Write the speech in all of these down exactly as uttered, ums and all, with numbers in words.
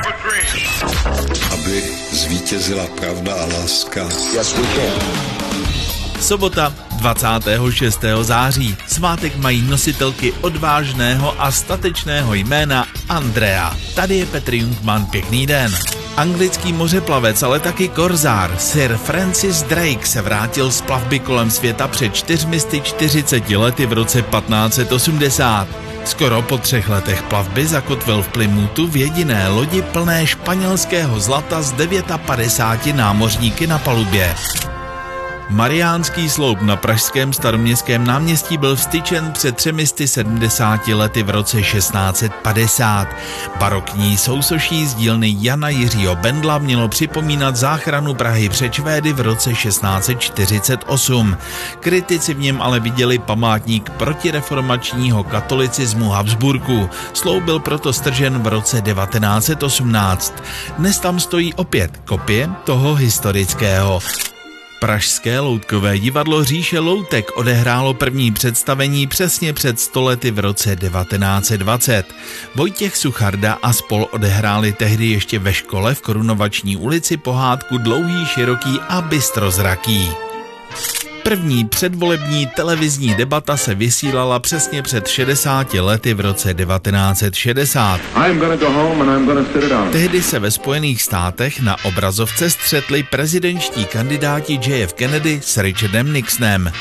Aby zvítězila pravda a láska. Yes, we can. Sobota, dvacátého šestého září. Svátek mají nositelky odvážného a statečného jména Andrea. Tady je Petr Jungmann, pěkný den. Anglický mořeplavec, ale taky korzár Sir Francis Drake se vrátil z plavby kolem světa před čtyřmi sty čtyřiceti lety v roce patnáct set osmdesát. Skoro po třech letech plavby zakotvil v Plymouthu v jediné lodi plné španělského zlata z padesáti devíti námořníky na palubě. Mariánský sloup na pražském Staroměstském náměstí byl vztyčen před třemi sty sedmdesáti lety v roce šestnáct set padesát. Barokní sousoší z dílny Jana Jiřího Bendla mělo připomínat záchranu Prahy před Švédy v roce šestnáct set čtyřicet osm. Kritici v něm ale viděli památník protireformačního katolicismu Habsburků. Sloup byl proto stržen v roce devatenáct set osmnáct. Dnes tam stojí opět kopie toho historického. Pražské loutkové divadlo Říše loutek odehrálo první představení přesně před sto lety v roce devatenáct set dvacet. Vojtěch Sucharda a spol odehráli tehdy ještě ve škole v Korunovační ulici pohádku Dlouhý, široký a bystrozraký. První předvolební televizní debata se vysílala přesně před šedesáti lety v roce devatenáct set šedesát. Tehdy se ve Spojených státech na obrazovce střetli prezidentští kandidáti J F Kennedy s Richardem Nixonem.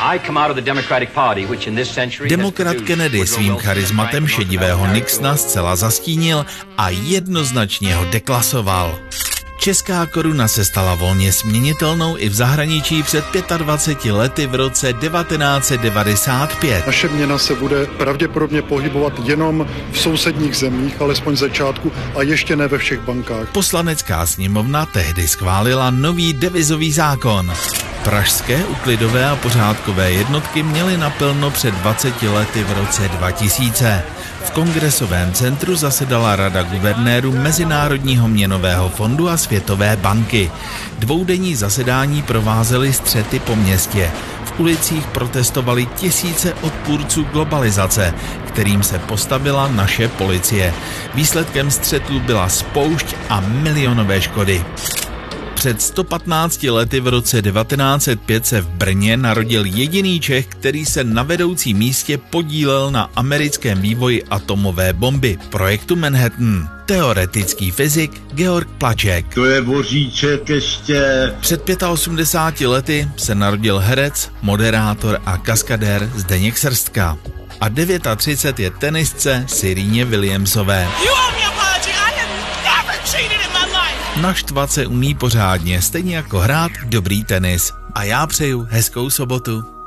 Demokrat Kennedy svým charizmatem šedivého Nixona zcela zastínil a jednoznačně ho deklasoval. Česká koruna se stala volně směnitelnou i v zahraničí před dvaceti pěti lety v roce devatenáct set devadesát pět. Naše měna se bude pravděpodobně pohybovat jenom v sousedních zemích, alespoň začátku, a ještě ne ve všech bankách. Poslanecká sněmovna tehdy schválila nový devizový zákon. Pražské úklidové a pořádkové jednotky měly naplno před dvaceti lety v roce dva tisíce. V Kongresovém centru zasedala Rada guvernérů Mezinárodního měnového fondu a Světové banky. Dvoudenní zasedání provázely střety po městě. V ulicích protestovali tisíce odpůrců globalizace, kterým se postavila naše policie. Výsledkem střetů byla spoušť a milionové škody. Před sto patnácti lety v roce devatenáct set pět se v Brně narodil jediný Čech, který se na vedoucím místě podílel na americkém vývoji atomové bomby, projektu Manhattan. Teoretický fyzik Georg Plaček. To je voříček ještě. Před osmdesáti pěti lety se narodil herec, moderátor a kaskadér Zdeněk Srstka. A třicet devět je tenisce Serena Williamsové. Naštvat se umí pořádně, stejně jako hrát dobrý tenis. A já přeju hezkou sobotu.